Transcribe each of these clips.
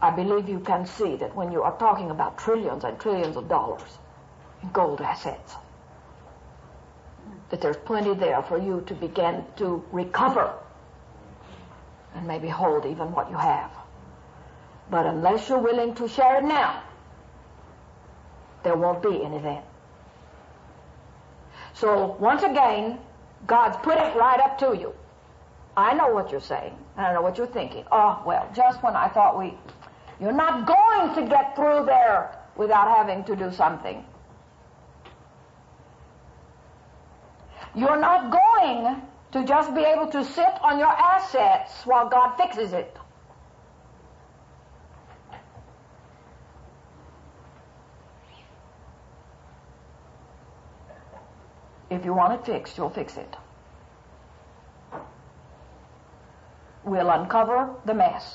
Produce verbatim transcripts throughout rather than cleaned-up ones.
I believe you can see that when you are talking about trillions and trillions of dollars in gold assets, that there's plenty there for you to begin to recover and maybe hold even what you have. But unless you're willing to share it now, there won't be any then. So once again, God's put it right up to you. I know what you're saying, and I know what you're thinking. Oh, well, just when I thought we... You're not going to get through there without having to do something. You're not going to just be able to sit on your assets while God fixes it. If you want it fixed, you'll fix it. We'll uncover the mess.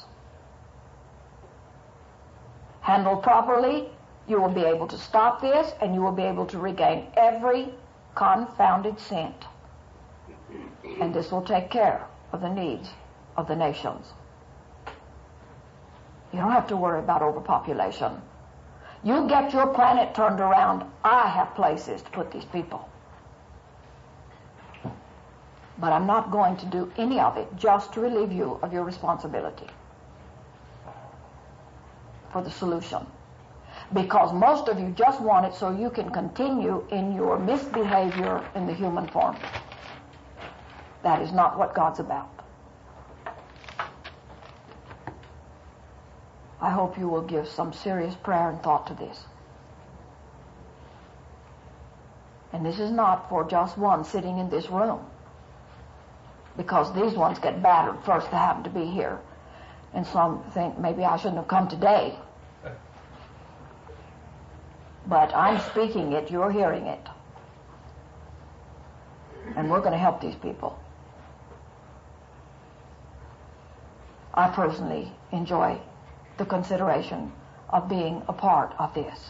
Handled properly, you will be able to stop this, and you will be able to regain every confounded cent. And this will take care of the needs of the nations. You don't have to worry about overpopulation. You get your planet turned around, I have places to put these people. But I'm not going to do any of it just to relieve you of your responsibility for the solution. Because most of you just want it so you can continue in your misbehavior in the human form. That is not what God's about. I hope you will give some serious prayer and thought to this. And this is not for just one sitting in this room, because these ones get battered first they happen to be here. And some think maybe I shouldn't have come today. But I'm speaking it, you're hearing it. And we're going to help these people. I personally enjoy the consideration of being a part of this.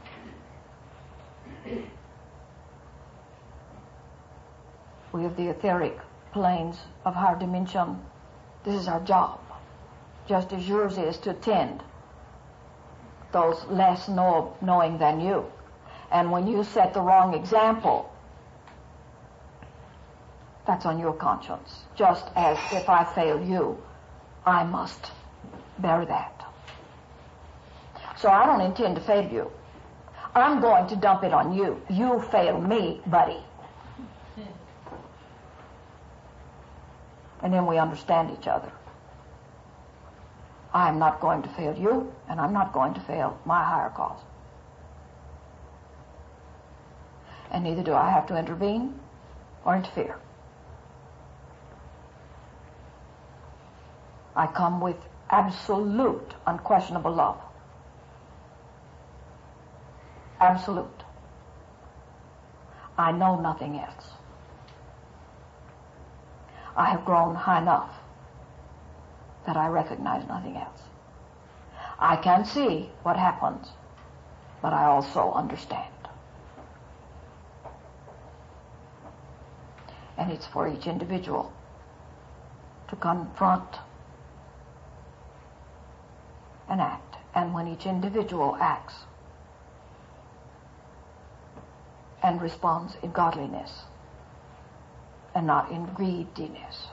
We have the etheric planes of higher dimension. This is our job, just as yours is to tend those less know, knowing than you. And when you set the wrong example, that's on your conscience. Just as if I fail you, I must bear that. So I don't intend to fail you. I'm going to dump it on you. You fail me, buddy. And then we understand each other. I'm not going to fail you, and I'm not going to fail my higher cause. And neither do I have to intervene or interfere. I come with absolute, unquestionable love. Absolute. I know nothing else. I have grown high enough that I recognize nothing else. I can see what happens, but I also understand. And it's for each individual to confront and act. And when each individual acts and responds in godliness and not in greediness,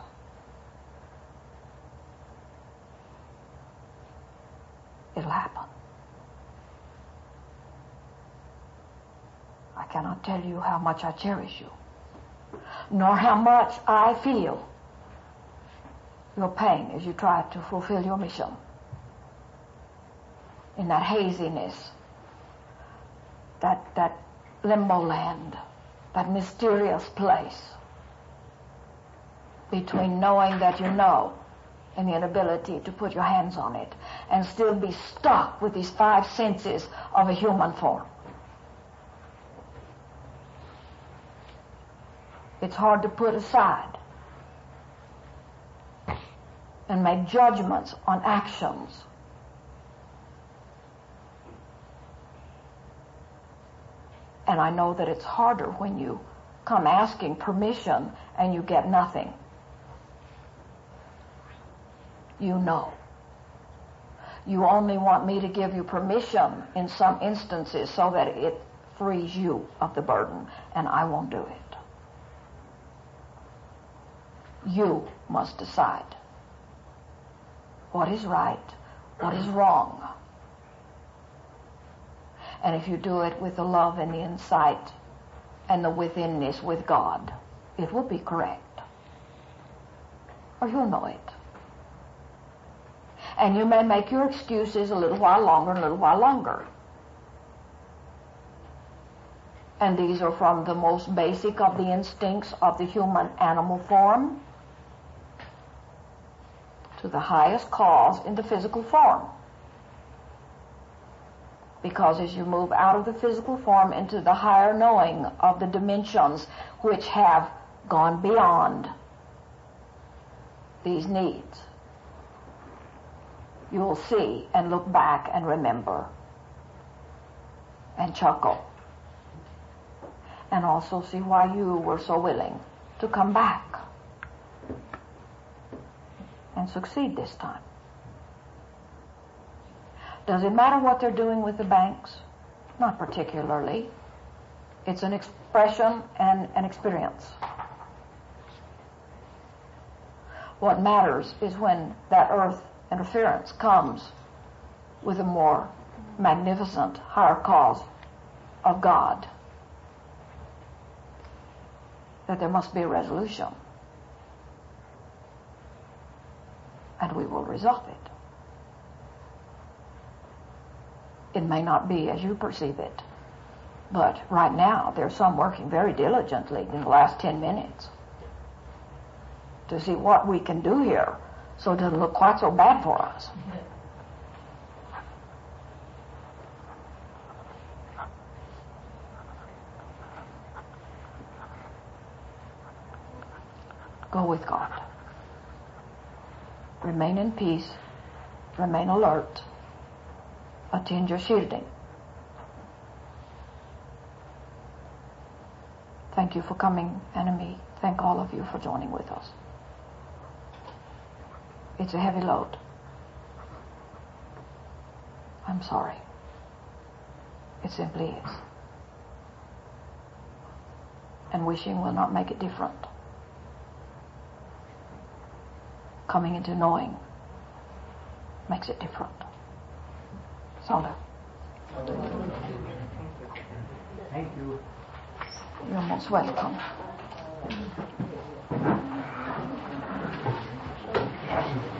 it'll happen. I cannot tell you how much I cherish you, nor how much I feel your pain as you try to fulfill your mission in that haziness, that, that limbo land, that mysterious place between knowing that you know and the inability to put your hands on it, and still be stuck with these five senses of a human form. It's hard to put aside and make judgments on actions and I know that it's harder when you come asking permission and you get nothing. You know. You only want me to give you permission in some instances so that it frees you of the burden, and I won't do it. You must decide what is right, what is wrong. And if you do it with the love and the insight and the withinness with God, it will be correct. Or you'll know it. And you may make your excuses a little while longer and a little while longer. And these are from the most basic of the instincts of the human animal form to the highest cause in the physical form. Because as you move out of the physical form into the higher knowing of the dimensions which have gone beyond these needs, you will see and look back and remember and chuckle, and also see why you were so willing to come back and succeed this time. Does it matter what they're doing with the banks? Not particularly. It's an expression and an experience. What matters is when that earth interference comes with a more magnificent higher cause of God, that there must be a resolution, and we will resolve it. It may not be as you perceive it, but right now there's some working very diligently in the last ten minutes to see what we can do here so it doesn't look quite so bad for us. Go with God. Remain in peace. Remain alert. Attend your shielding. Thank you for coming, enemy. Thank all of you for joining with us. It's a heavy load. I'm sorry. It simply is. And wishing will not make it different. Coming into knowing makes it different. Soda. Thank you. You're most welcome. Thank you.